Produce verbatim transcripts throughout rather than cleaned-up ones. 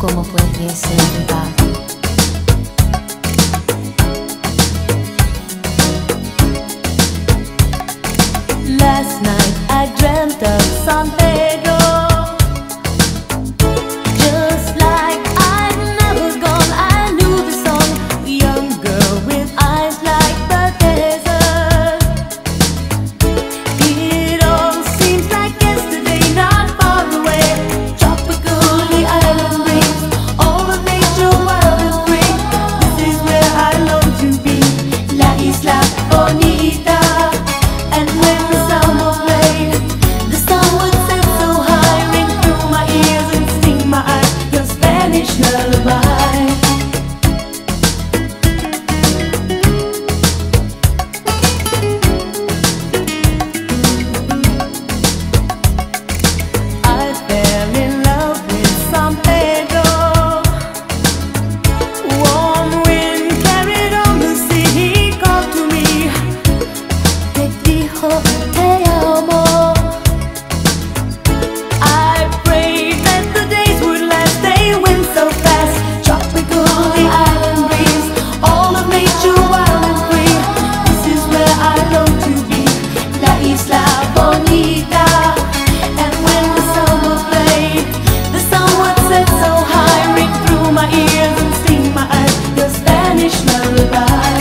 como puede ser verdad. Last night I dreamt of San Pedro, just like I'd never gone. I knew the song, a young girl with eyes like the desert. It all seems like yesterday, not far away. Tropical, the island breeze, all of nature wild and free. This is where I long to be, La Isla Bonita. And when the summer played, the sun would set so high, ring through my ears and sting my eyes, your Spanish lullaby. I fell in love with San Pedro. Warm wind carried on the sea, he called to me, te dijo te amo. I prayed that the days would last, they went so fast. Tropical, the island breeze, all of nature wild and free. This is where I long to be, La Isla Bonita. And when the summer played, the sun would set so high, ring through my ears and sting my eyes, your Spanish lullaby.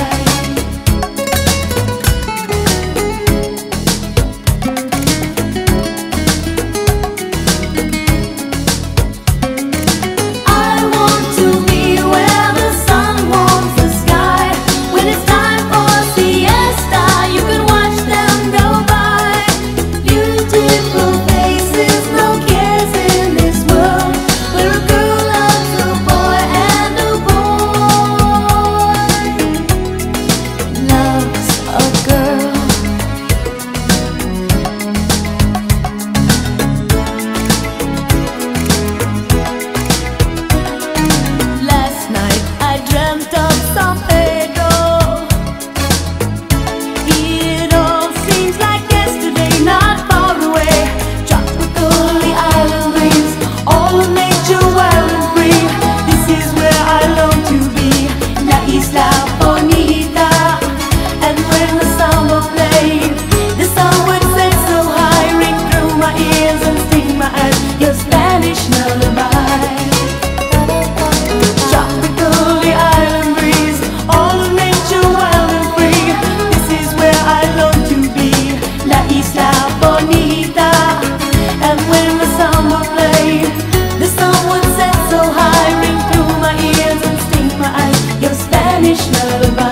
I want to be where the sun warms the sky. When it's time for siesta, you can watch them go by. Beautiful faces, no cares in this world, where a girl loves a boy and a boy loves a girl. Last night I dreamt of San Pedro. It all seems like yesterday, not far away. Tropical, the island breeze, all of nature wild and free. This is where I long to be, La Isla Bonita. And when the summer played, the sun would set so high, ring through my ears and sting my eyes, your Spanish lullaby. Tropical, the island breeze, all of nature wild and free. This is where I long to be, La Isla Bonita. And when the summer played, the sun would set so high, ring through my ears and sting my eyes, your Spanish lullaby.